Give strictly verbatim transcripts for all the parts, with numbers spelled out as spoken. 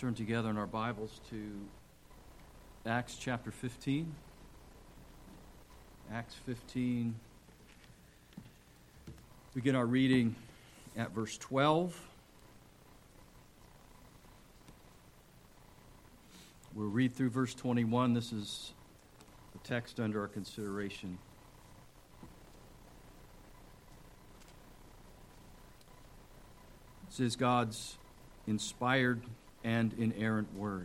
Turn together in our Bibles to Acts chapter fifteen. Acts fifteen. Begin our reading at verse twelve. We'll read through verse twenty-one. This is the text under our consideration. This is God's inspired and inerrant word.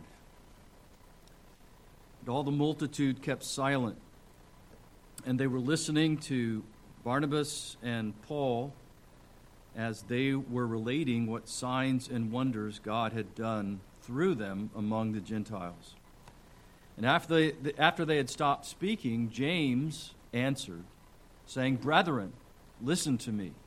And all the multitude kept silent, and they were listening to Barnabas and Paul as they were relating what signs and wonders God had done through them among the Gentiles. And after they, after they had stopped speaking, James answered, saying, "Brethren, listen to me.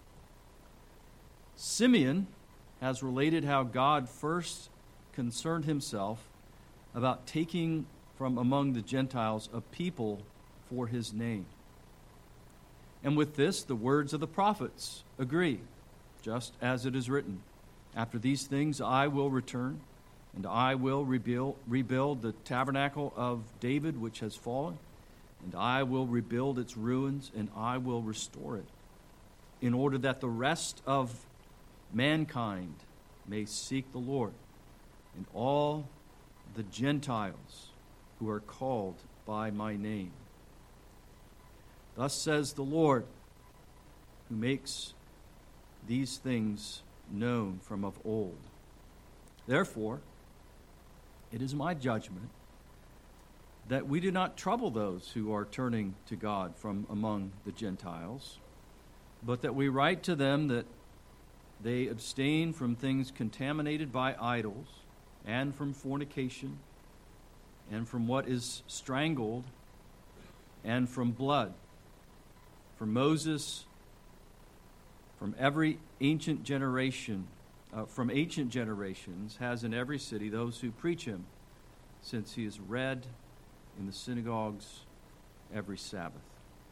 Simeon has related how God first concerned himself about taking from among the Gentiles a people for his name. And with this, the words of the prophets agree, just as it is written, after these things I will return, and I will rebuild, rebuild the tabernacle of David which has fallen, and I will rebuild its ruins, and I will restore it, in order that the rest of mankind may seek the Lord, and all the Gentiles who are called by my name. Thus says the Lord, who makes these things known from of old. Therefore, it is my judgment that we do not trouble those who are turning to God from among the Gentiles, but that we write to them that they abstain from things contaminated by idols, and from fornication, and from what is strangled, and from blood. For Moses, from every ancient generation, uh, from ancient generations, has in every city those who preach him, since he is read in the synagogues every Sabbath."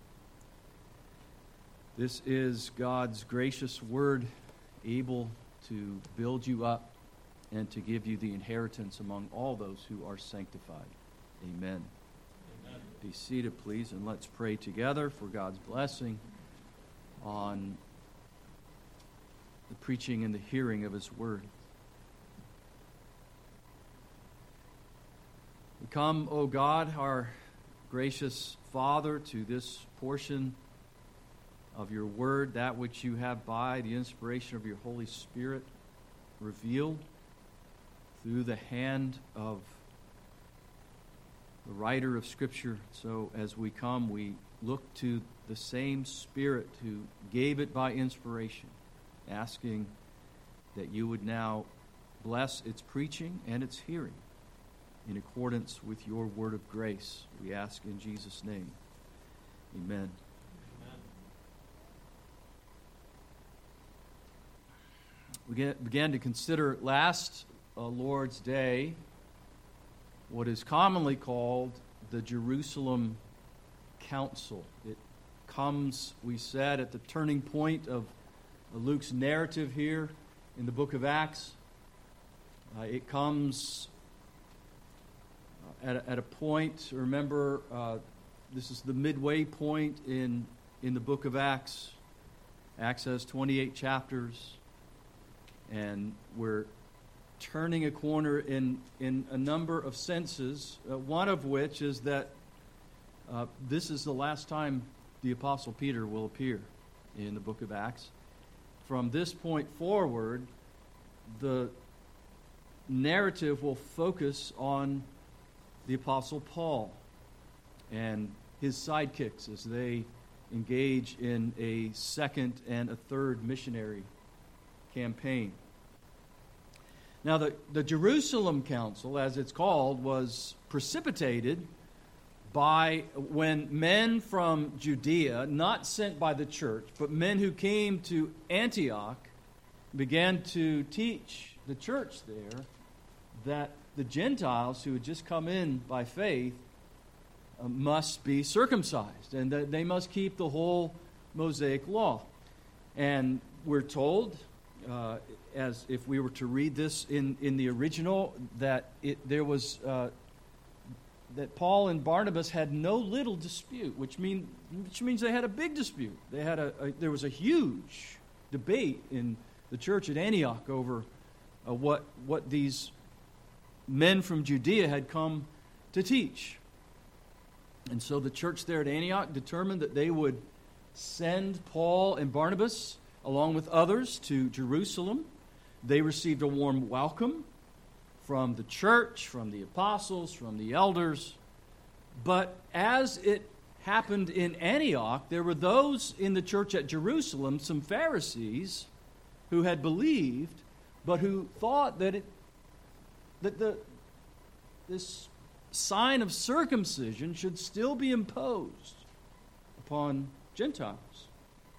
This is God's gracious word, able to build you up and to give you the inheritance among all those who are sanctified. Amen. Amen. Be seated, please, and let's pray together for God's blessing on the preaching and the hearing of his word. We come, O God, our gracious Father, to this portion of your word, that which you have by the inspiration of your Holy Spirit revealed through the hand of the writer of Scripture. So as we come, we look to the same Spirit who gave it by inspiration, asking that you would now bless its preaching and its hearing in accordance with your word of grace. We ask in Jesus' name. Amen. We get, began to consider last uh, Lord's Day what is commonly called the Jerusalem Council. It comes, we said, at the turning point of uh, Luke's narrative here in the book of Acts. Uh, it comes uh, at, a, at a point, remember, uh, this is the midway point in, in the book of Acts. Acts has twenty-eight chapters. And we're turning a corner in, in a number of senses, uh, one of which is that uh, this is the last time the Apostle Peter will appear in the book of Acts. From this point forward, the narrative will focus on the Apostle Paul and his sidekicks as they engage in a second and a third missionary campaign. Now, the, the Jerusalem Council, as it's called, was precipitated by when men from Judea, not sent by the church, but men who came to Antioch, began to teach the church there that the Gentiles who had just come in by faith uh, must be circumcised, and that they must keep the whole Mosaic law. And we're told uh, as if we were to read this in, in the original, that it, there was uh, that Paul and Barnabas had no little dispute, which mean which means they had a big dispute. They had a, a there was a huge debate in the church at Antioch over uh, what what these men from Judea had come to teach. And so the church there at Antioch determined that they would send Paul and Barnabas, along with others, to Jerusalem. They received a warm welcome from the church, from the apostles, from the elders. But as it happened in Antioch, there were those in the church at Jerusalem, some Pharisees, who had believed, but who thought that it that the this sign of circumcision should still be imposed upon Gentiles.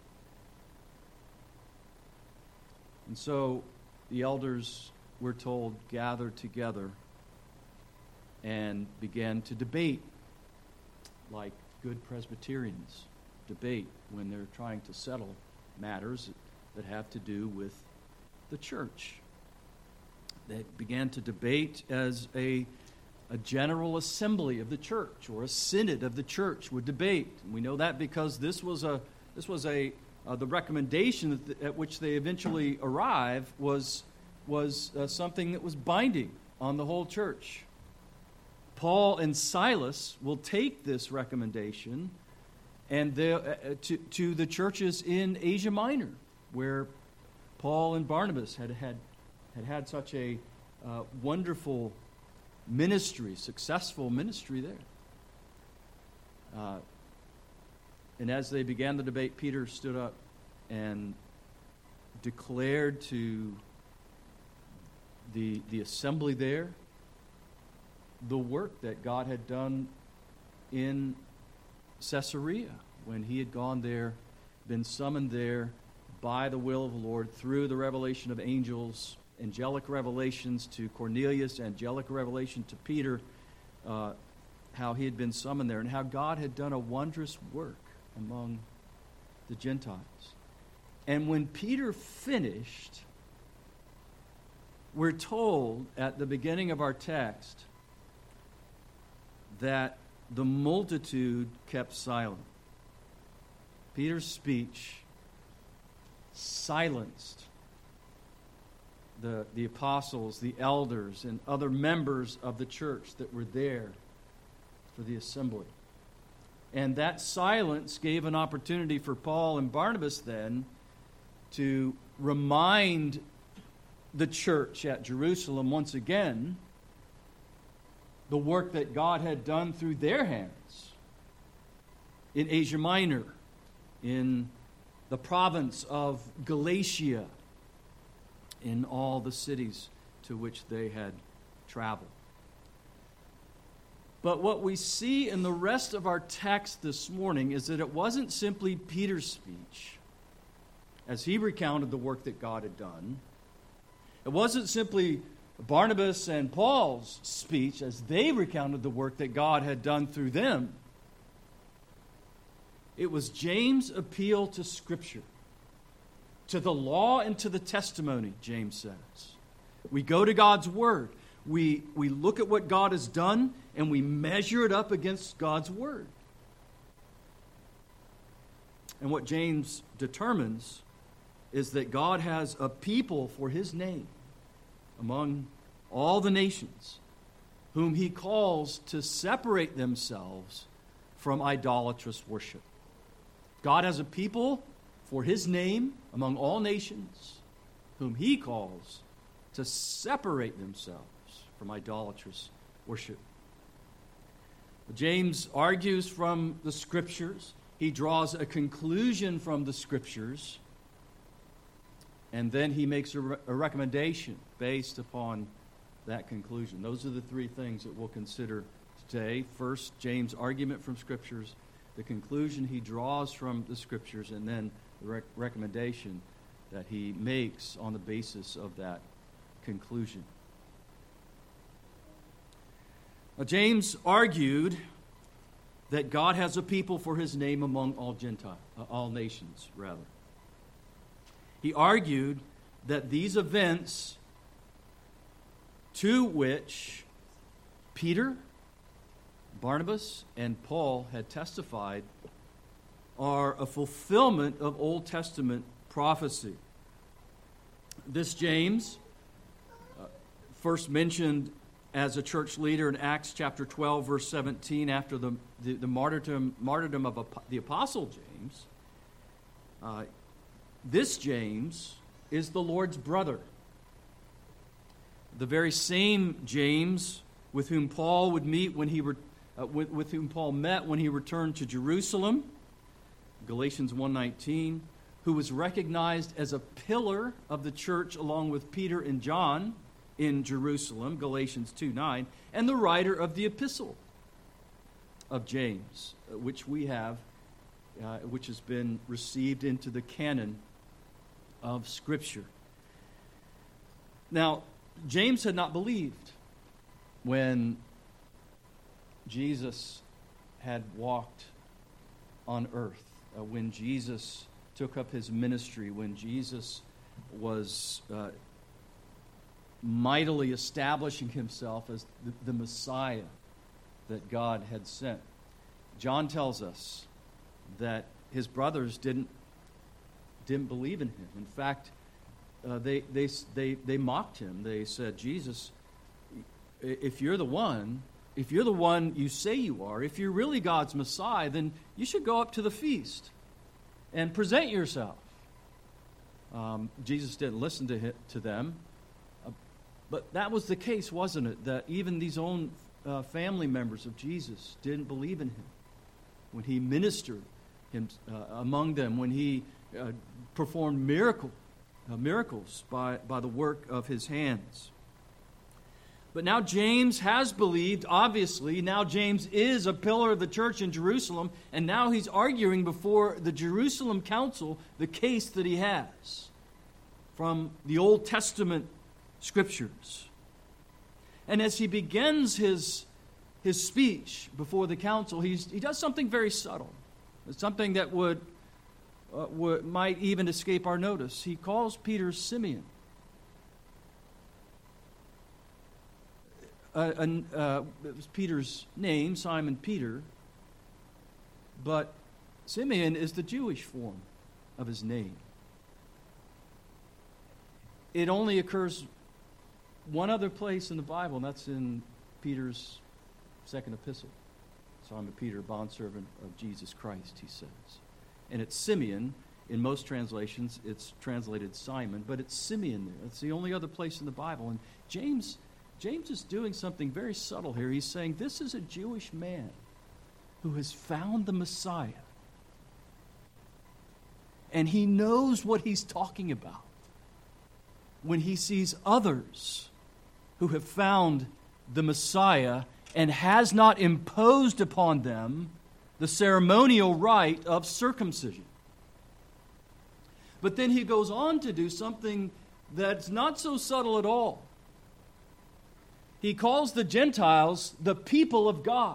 And so the elders, we're told, gathered together and began to debate like good Presbyterians debate when they're trying to settle matters that have to do with the church. They began to debate as a A general assembly of the church, or a synod of the church, would debate. And we know that because this was a this was a uh, the recommendation that the, at which they eventually arrived was was uh, something that was binding on the whole church. Paul and Silas will take this recommendation and they, uh, to to the churches in Asia Minor, where Paul and Barnabas had had had, had such a uh, wonderful ministry, successful ministry there. Uh, and as they began the debate, Peter stood up and declared to the, the assembly there the work that God had done in Caesarea when he had gone there, been summoned there by the will of the Lord through the revelation of angels, angelic revelations to Cornelius, angelic revelation to Peter, uh, how he had been summoned there, and how God had done a wondrous work among the Gentiles. And when Peter finished, we're told at the beginning of our text that the multitude kept silent. Peter's speech silenced The, the apostles, the elders, and other members of the church that were there for the assembly. And that silence gave an opportunity for Paul and Barnabas then to remind the church at Jerusalem once again the work that God had done through their hands in Asia Minor, in the province of Galatia, in all the cities to which they had traveled. But what we see in the rest of our text this morning is that it wasn't simply Peter's speech as he recounted the work that God had done. It wasn't simply Barnabas and Paul's speech as they recounted the work that God had done through them. It was James' appeal to Scripture, to the law and to the testimony, James says. We go to God's Word. We, we look at what God has done, and we measure it up against God's Word. And what James determines is that God has a people for His name among all the nations, whom He calls to separate themselves from idolatrous worship. God has a people for His name among all nations, whom He calls to separate themselves from idolatrous worship. James argues from the Scriptures. He draws a conclusion from the Scriptures, and then he makes a, re- a recommendation based upon that conclusion. Those are the three things that we'll consider today. First, James' argument from Scriptures, the conclusion he draws from the Scriptures, and then the rec- recommendation that he makes on the basis of that conclusion. Now, James argued that God has a people for His name among all Gentiles, uh, all nations, rather. He argued that these events to which Peter, Barnabas, and Paul had testified are a fulfillment of Old Testament prophecy. This James, uh, first mentioned as a church leader in Acts chapter twelve, verse seventeen, after the, the, the martyrdom, martyrdom of the Apostle James, uh, this James is the Lord's brother. The very same James with whom Paul would meet when he re, uh, with, with whom Paul met when he returned to Jerusalem, Galatians one nineteen, who was recognized as a pillar of the church along with Peter and John in Jerusalem, Galatians two nine, and the writer of the epistle of James, which we have, uh, which has been received into the canon of Scripture. Now, James had not believed when Jesus had walked on earth, uh, when Jesus took up his ministry, when Jesus was uh, mightily establishing himself as the, the Messiah that God had sent. John tells us that his brothers didn't didn't believe in him. In fact, uh, they they they they mocked him. They said, "Jesus, if you're the one, if you're the one you say you are, if you're really God's Messiah, then you should go up to the feast and present yourself." Um, Jesus didn't listen to him, to them. But that was the case, wasn't it? That even these own uh, family members of Jesus didn't believe in him when he ministered him, uh, among them, when he uh, performed miracle, uh, miracles by, by the work of his hands. But now James has believed, obviously. Now James is a pillar of the church in Jerusalem, and now he's arguing before the Jerusalem council the case that he has from the Old Testament Scriptures. And as he begins his, his speech before the council, he's, he does something very subtle. It's something that would, uh, would might even escape our notice. He calls Peter Simeon. Uh, and, uh, it was Peter's name, Simon Peter, but Simeon is the Jewish form of his name. It only occurs one other place in the Bible, and that's in Peter's second epistle. Simon Peter, bondservant of Jesus Christ, he says. And it's Simeon. In most translations, it's translated Simon, but it's Simeon there. It's the only other place in the Bible. And James, James is doing something very subtle here. He's saying this is a Jewish man who has found the Messiah. And he knows what he's talking about when he sees others who have found the Messiah and has not imposed upon them the ceremonial rite of circumcision. But then he goes on to do something that's not so subtle at all. He calls the Gentiles the people of God.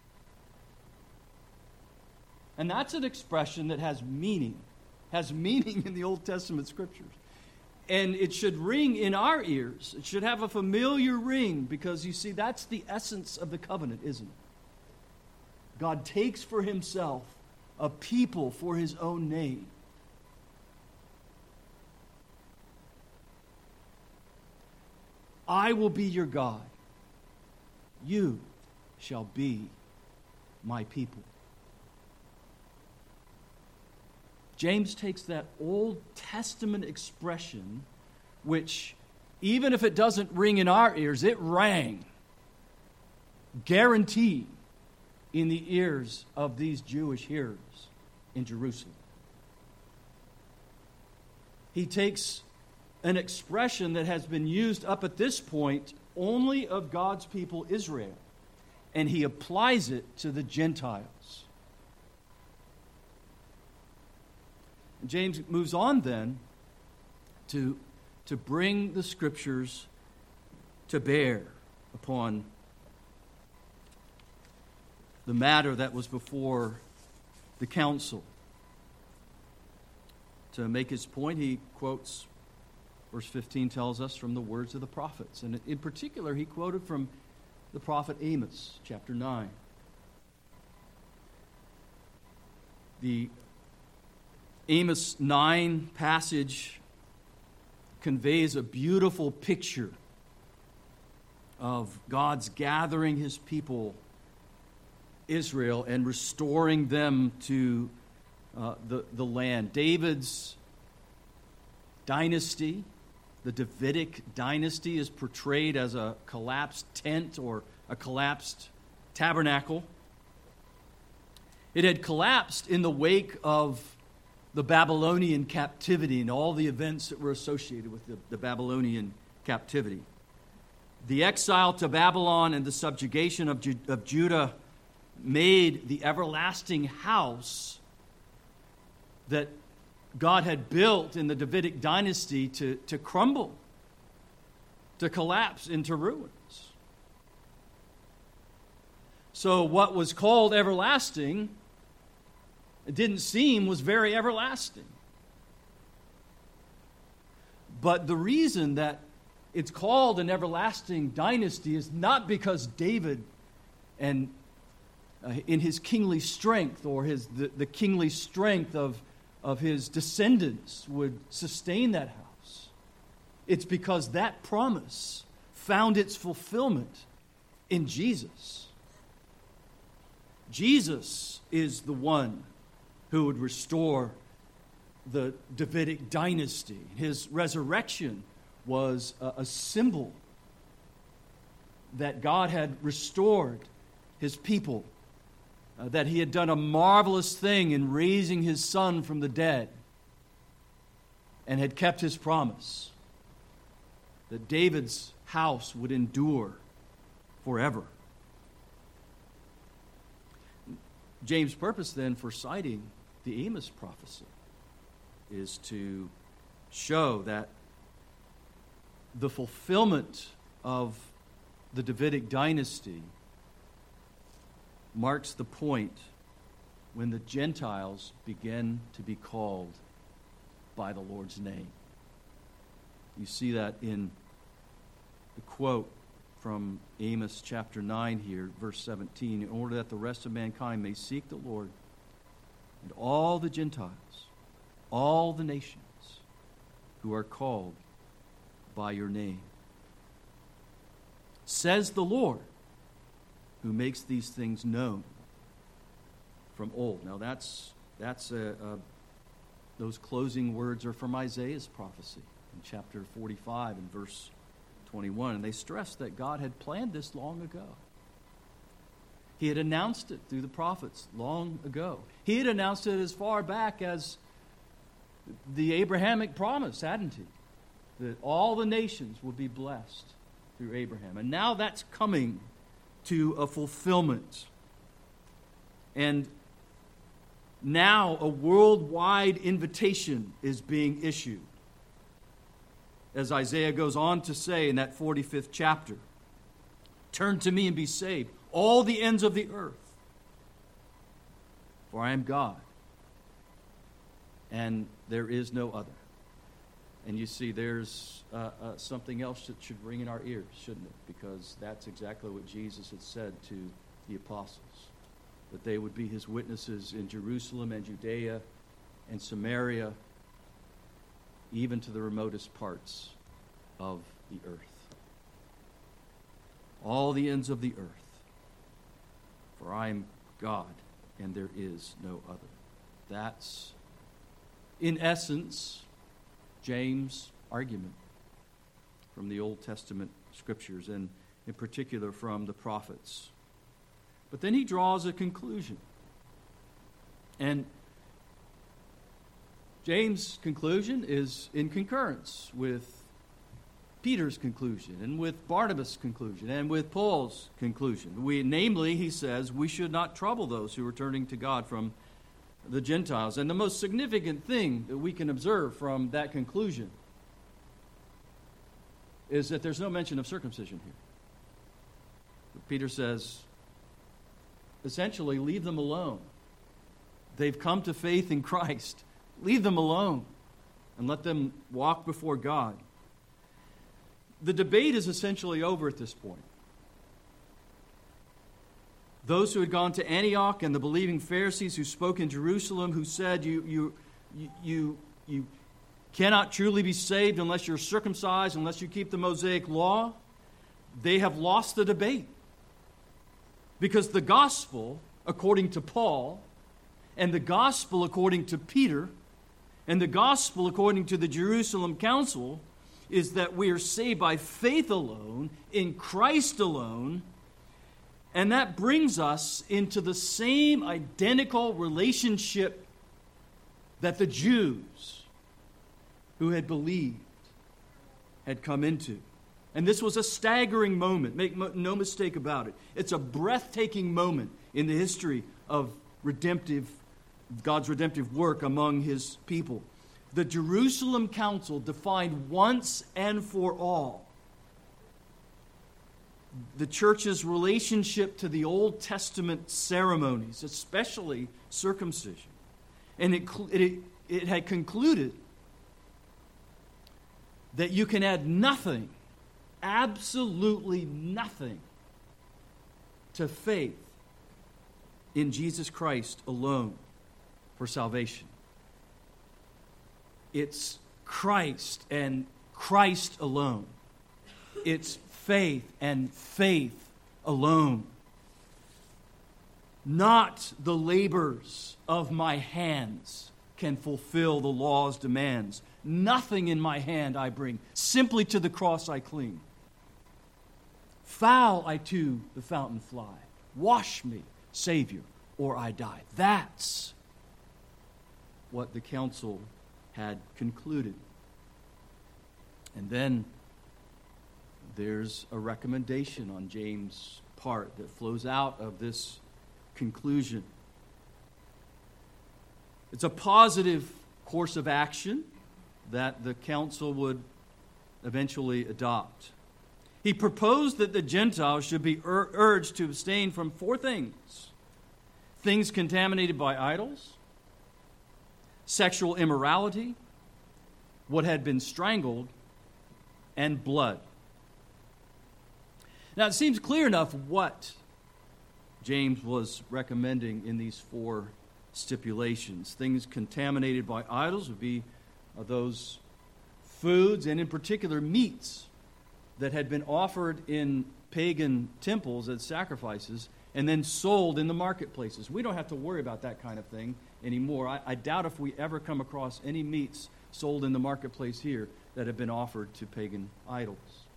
And that's an expression that has meaning, has meaning in the Old Testament Scriptures. And it should ring in our ears. It should have a familiar ring because, you see, that's the essence of the covenant, isn't it? God takes for himself a people for his own name. I will be your God. You shall be my people. James takes that Old Testament expression, which, even if it doesn't ring in our ears, it rang, guaranteed, in the ears of these Jewish hearers in Jerusalem. He takes an expression that has been used up at this point only of God's people Israel, and he applies it to the Gentiles. James moves on then to, to bring the Scriptures to bear upon the matter that was before the council. To make his point, he quotes Verse fifteen tells us from the words of the prophets. And in particular, he quoted from the prophet Amos, chapter nine. The Amos nine passage conveys a beautiful picture of God's gathering his people, Israel, and restoring them to uh, the, the land. David's dynasty, the Davidic dynasty, is portrayed as a collapsed tent or a collapsed tabernacle. It had collapsed in the wake of the Babylonian captivity and all the events that were associated with the, the Babylonian captivity. The exile to Babylon and the subjugation of, Ju- of Judah made the everlasting house that God had built in the Davidic dynasty to, to crumble, to collapse into ruins. So what was called everlasting, it didn't seem was very everlasting. But the reason that it's called an everlasting dynasty is not because David and uh, in his kingly strength or his the, the kingly strength of, of his descendants would sustain that house. It's because that promise found its fulfillment in Jesus. Jesus is the one who would restore the Davidic dynasty. His resurrection was a, a symbol that God had restored his people, uh, that he had done a marvelous thing in raising his son from the dead, and had kept his promise that David's house would endure forever. James' purpose then for citing the Amos prophecy is to show that the fulfillment of the Davidic dynasty marks the point when the Gentiles begin to be called by the Lord's name. You see that in the quote from Amos chapter nine here, verse seventeen, in order that the rest of mankind may seek the Lord, and all the Gentiles, all the nations who are called by your name. Says the Lord, who makes these things known from old. Now that's that's a, a, those closing words are from Isaiah's prophecy in chapter forty-five and verse twenty-one, and they stress that God had planned this long ago. He had announced it through the prophets long ago. He had announced it as far back as the Abrahamic promise, hadn't he? That all the nations would be blessed through Abraham. And now that's coming to a fulfillment. And now a worldwide invitation is being issued. As Isaiah goes on to say in that forty-fifth chapter, turn to me and be saved, all the ends of the earth, for I am God, and there is no other. And you see, there's uh, uh, something else that should ring in our ears, shouldn't it? Because that's exactly what Jesus had said to the apostles, that they would be his witnesses in Jerusalem and Judea and Samaria, even to the remotest parts of the earth. All the ends of the earth, for I am God, and there is no other. That's, in essence, James' argument from the Old Testament scriptures, and in particular from the prophets. But then he draws a conclusion. And James' conclusion is in concurrence with Peter's conclusion, and with Barnabas' conclusion, and with Paul's conclusion. We, namely, he says, we should not trouble those who are turning to God from the Gentiles. And the most significant thing that we can observe from that conclusion is that there's no mention of circumcision here. Peter says, essentially, leave them alone. They've come to faith in Christ. Leave them alone and let them walk before God the debate is essentially over at this point. Those who had gone to Antioch and the believing Pharisees who spoke in Jerusalem, who said you you you you, you cannot truly be saved unless you're circumcised, unless you keep the Mosaic law, they have lost the debate. Because the gospel, according to Paul, and the gospel according to Peter, and the gospel according to the Jerusalem Council, is that we are saved by faith alone, in Christ alone, and that brings us into the same identical relationship that the Jews who had believed had come into. And this was a staggering moment. Make no mistake about it. It's a breathtaking moment in the history of redemptive, God's redemptive work among His people. The Jerusalem Council defined once and for all the church's relationship to the Old Testament ceremonies, especially circumcision. And it, it, it had concluded that you can add nothing, absolutely nothing, to faith in Jesus Christ alone for salvation. It's Christ and Christ alone. It's faith and faith alone. Not the labors of my hands can fulfill the law's demands. Nothing in my hand I bring, simply to the cross I cling. Foul I to the fountain fly. Wash me, Savior, or I die. That's what the council had concluded. And then there's a recommendation on James' part that flows out of this conclusion. It's a positive course of action that the council would eventually adopt. He proposed that the Gentiles should be ur- urged to abstain from four things: things contaminated by idols, sexual immorality, what had been strangled, and blood. Now, it seems clear enough what James was recommending in these four stipulations. Things contaminated by idols would be uh, those foods, and in particular meats, that had been offered in pagan temples as sacrifices and then sold in the marketplaces. We don't have to worry about that kind of thing anymore. I, I doubt if we ever come across any meats sold in the marketplace here that have been offered to pagan idols.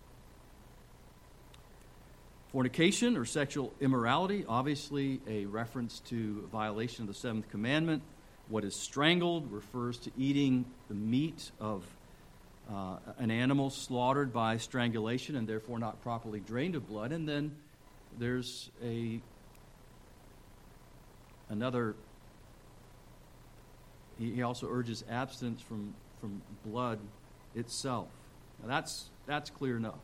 Fornication or sexual immorality, obviously a reference to violation of the seventh commandment. What is strangled refers to eating the meat of uh, an animal slaughtered by strangulation and therefore not properly drained of blood. And then there's a another, he also urges abstinence from, from blood itself. Now that's, that's clear enough.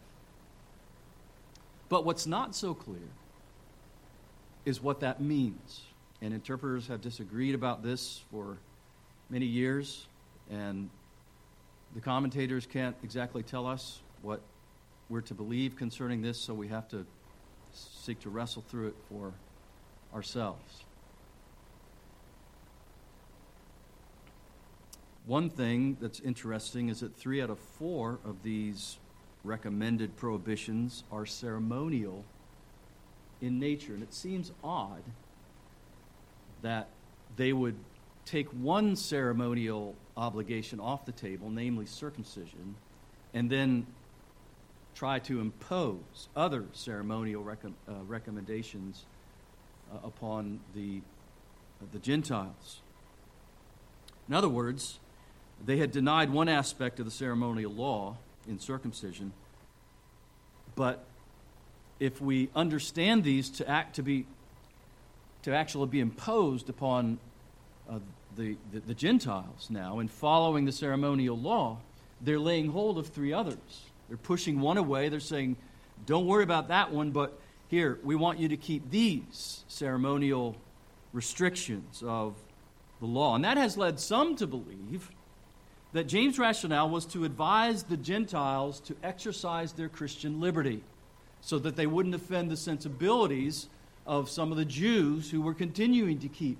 But what's not so clear is what that means. And interpreters have disagreed about this for many years, and the commentators can't exactly tell us what we're to believe concerning this, so we have to seek to wrestle through it for ourselves. One thing that's interesting is that three out of four of these recommended prohibitions are ceremonial in nature. And it seems odd that they would take one ceremonial obligation off the table, namely circumcision, and then try to impose other ceremonial rec- uh, recommendations uh, upon the, uh, the Gentiles. In other words, they had denied one aspect of the ceremonial law in circumcision, but if we understand these to act to be to actually be imposed upon uh, the, the the Gentiles now in following the ceremonial law, they're laying hold of three others. They're pushing one away. They're saying, "Don't worry about that one, but here we want you to keep these ceremonial restrictions of the law." And that has led some to believe that James' rationale was to advise the Gentiles to exercise their Christian liberty so that they wouldn't offend the sensibilities of some of the Jews who were continuing to keep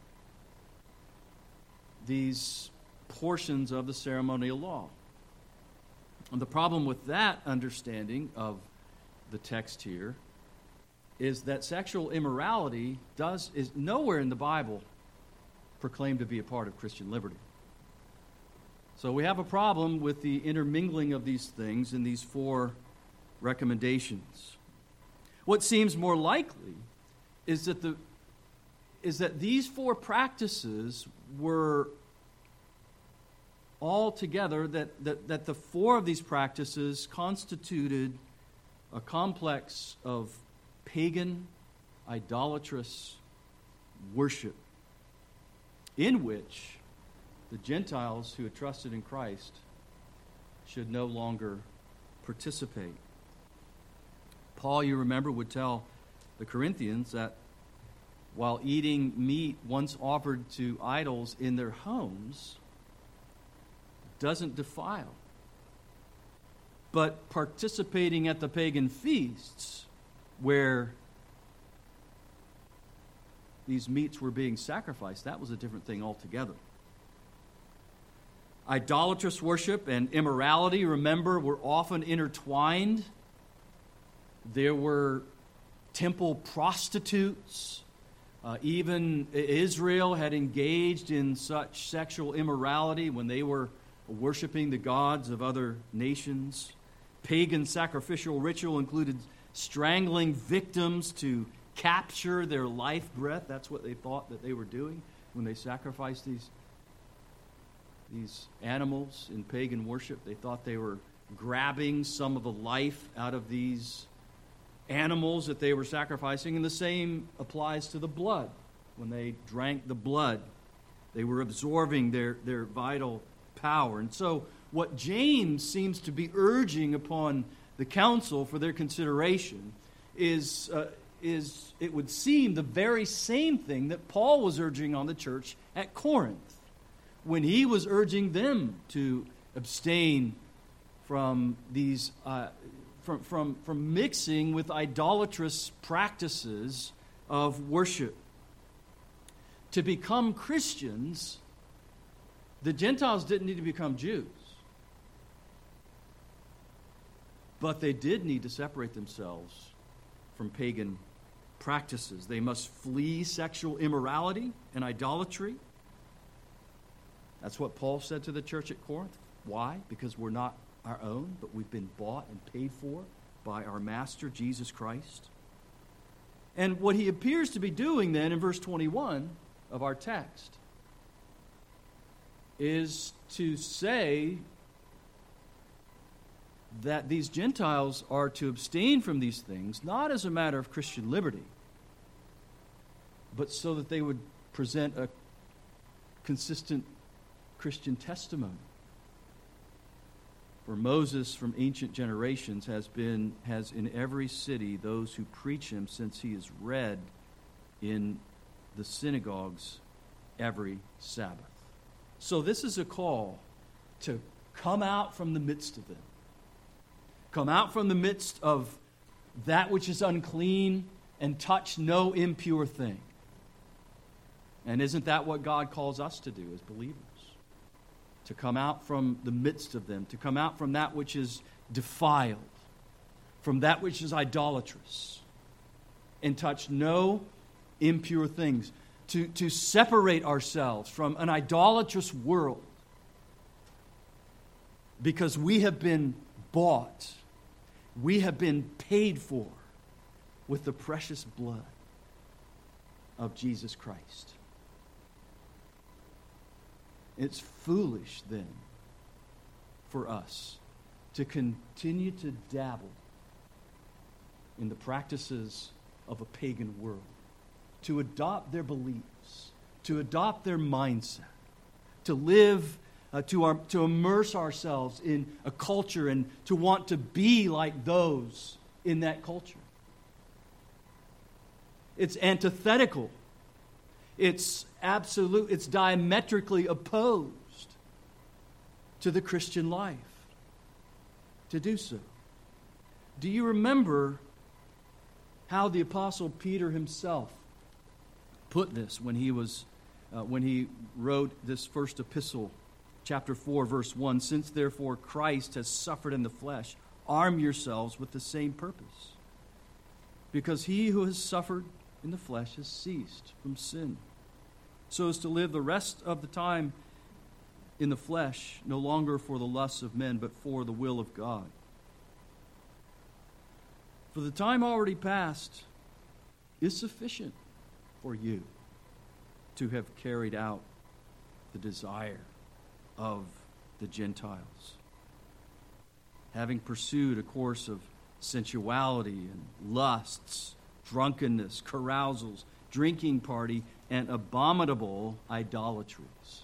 these portions of the ceremonial law. And the problem with that understanding of the text here is that sexual immorality does is nowhere in the Bible proclaimed to be a part of Christian liberty. So we have a problem with the intermingling of these things in these four recommendations. What seems more likely is that the is that these four practices were all together, that, that, that the four of these practices constituted a complex of pagan, idolatrous worship in which the Gentiles who had trusted in Christ should no longer participate. Paul, you remember, would tell the Corinthians that while eating meat once offered to idols in their homes doesn't defile, but participating at the pagan feasts where these meats were being sacrificed, that was a different thing altogether. Idolatrous worship and immorality, remember, were often intertwined. There were temple prostitutes. Uh, even Israel had engaged in such sexual immorality when they were worshiping the gods of other nations. Pagan sacrificial ritual included strangling victims to capture their life breath. That's what they thought that they were doing when they sacrificed these These animals in pagan worship. They thought they were grabbing some of the life out of these animals that they were sacrificing. And the same applies to the blood. When they drank the blood, they were absorbing their, their vital power. And so what James seems to be urging upon the council for their consideration is, uh, is, it would seem, the very same thing that Paul was urging on the church at Corinth, when he was urging them to abstain from these, uh, from, from, from mixing with idolatrous practices of worship. To become Christians, the Gentiles didn't need to become Jews, but they did need to separate themselves from pagan practices. They must flee sexual immorality and idolatry. That's what Paul said to the church at Corinth. Why? Because we're not our own, but we've been bought and paid for by our Master, Jesus Christ. And what he appears to be doing then in verse twenty-one of our text is to say that these Gentiles are to abstain from these things, not as a matter of Christian liberty, but so that they would present a consistent Christian testimony. For Moses from ancient generations has been has in every city those who preach him, since he is read in the synagogues every Sabbath. So this is a call to come out from the midst of them. Come out from the midst of that which is unclean and touch no impure thing. And isn't that what God calls us to do as believers? To come out from the midst of them, to come out from that which is defiled, from that which is idolatrous, and touch no impure things, to, to separate ourselves from an idolatrous world, because we have been bought, we have been paid for with the precious blood of Jesus Christ. It's foolish, then, for us to continue to dabble in the practices of a pagan world, to adopt their beliefs, to adopt their mindset, to live, uh, to, our, to immerse ourselves in a culture and to want to be like those in that culture. It's antithetical. It's absolute, it's diametrically opposed to the Christian life to do so. Do you remember how the Apostle Peter himself put this when he was uh, when he wrote this first epistle, chapter four, verse one? Since therefore Christ has suffered in the flesh, arm yourselves with the same purpose. Because he who has suffered in the flesh has ceased from sin, so as to live the rest of the time in the flesh, no longer for the lusts of men, but for the will of God. For the time already past is sufficient for you to have carried out the desire of the Gentiles, having pursued a course of sensuality and lusts, drunkenness, carousals, drinking party, and abominable idolatries.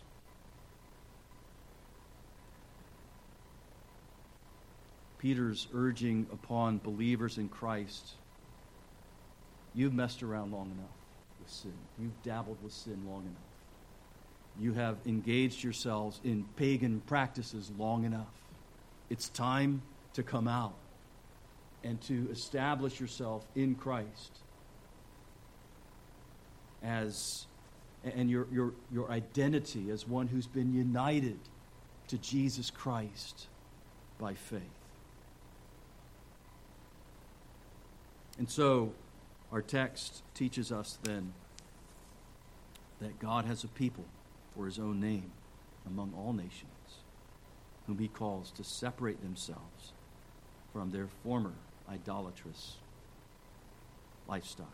Peter's urging upon believers in Christ, you've messed around long enough with sin. You've dabbled with sin long enough. You have engaged yourselves in pagan practices long enough. It's time to come out and to establish yourself in Christ as and your your your identity as one who's been united to Jesus Christ by faith. And so our text teaches us then that God has a people for his own name among all nations, whom he calls to separate themselves from their former idolatrous lifestyle.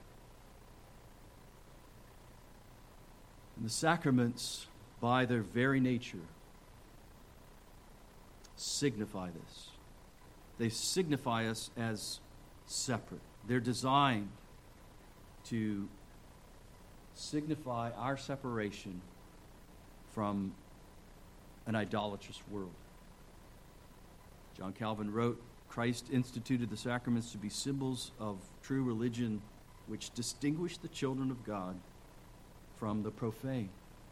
And the sacraments, by their very nature, signify this. They signify us as separate. They're designed to signify our separation from an idolatrous world. John Calvin wrote, Christ instituted the sacraments to be symbols of true religion which distinguish the children of God from the profane.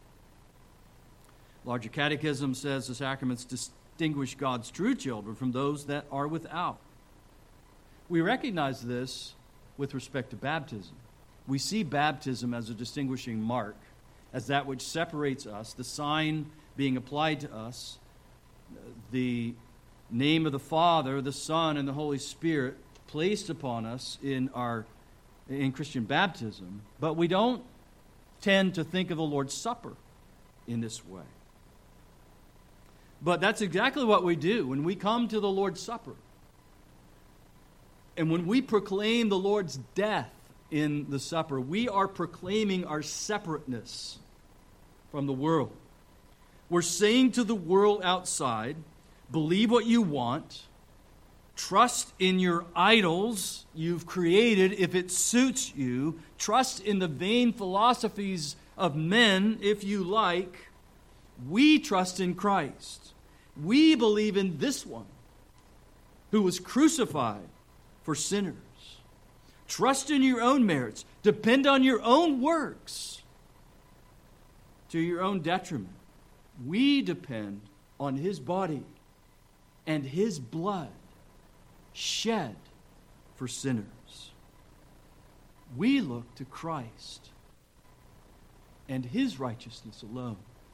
Larger Catechism says the sacraments distinguish God's true children from those that are without. We recognize this with respect to baptism. We see baptism as a distinguishing mark, as that which separates us, the sign being applied to us, the name of the Father, the Son, and the Holy Spirit placed upon us in our in Christian baptism, but we don't tend to think of the Lord's Supper in this way. But that's exactly what we do when we come to the Lord's Supper. And when we proclaim the Lord's death in the supper, we are proclaiming our separateness from the world. We're saying to the world outside, believe what you want, trust in your idols you've created if it suits you, trust in the vain philosophies of men if you like. We trust in Christ. We believe in this one who was crucified for sinners. Trust in your own merits. Depend on your own works to your own detriment. We depend on his body and his blood shed for sinners. We look to Christ and his righteousness alone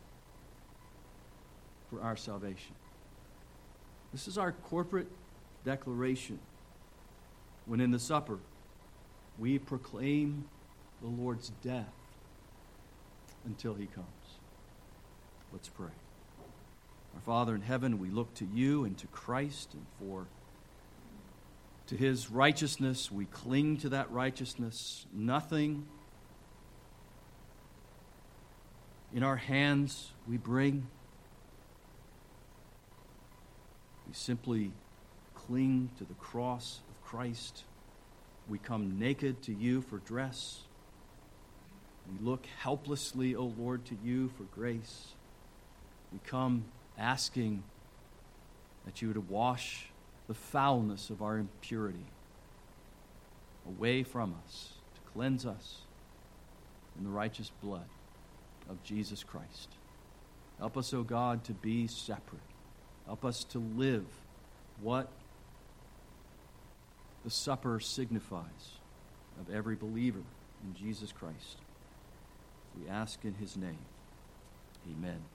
for our salvation. This is our corporate declaration when in the supper we proclaim the Lord's death until he comes. Let's pray. Our Father in heaven, we look to you and to Christ, and for to his righteousness, we cling to that righteousness. Nothing in our hands we bring. We simply cling to the cross of Christ. We come naked to you for dress. We look helplessly, O Lord, to you for grace. We come asking that you would wash the foulness of our impurity away from us, to cleanse us in the righteous blood of Jesus Christ. Help us, O God, to be separate Help us to live what the supper signifies of every believer in Jesus Christ. We ask in his name. Amen.